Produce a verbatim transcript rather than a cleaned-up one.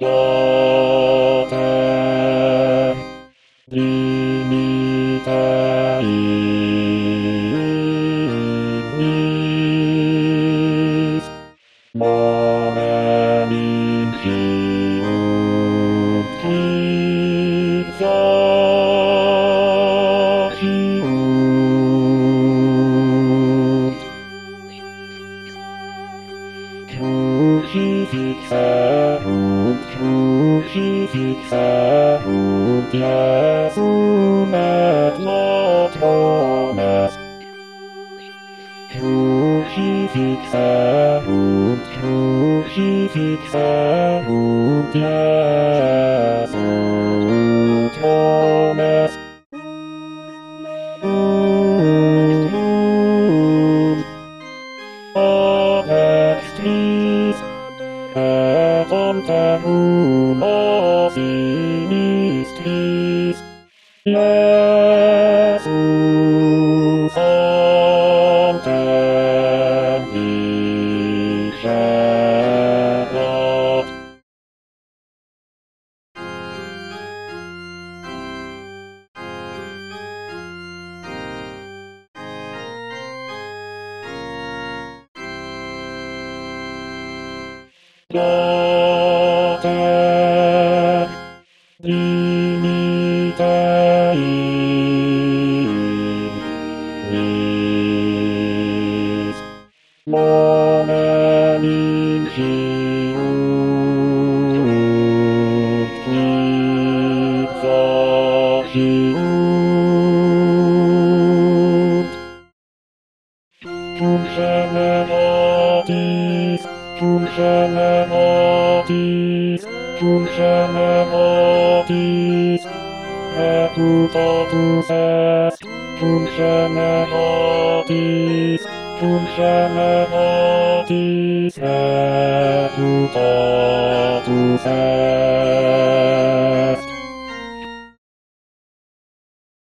Pater dimittis nomen infium Christi faciunt crucifixerunt crucifixerunt Iesum et latrones crucifixerunt crucifixerunt Iesum trones unum ad extris et antemum a sinistris Iesus antem discedat. Pater dimittis nomen infium Christi faciunt cum generatis cum generatis cum generatis reputatus est cum generatis cum generatis reputatus est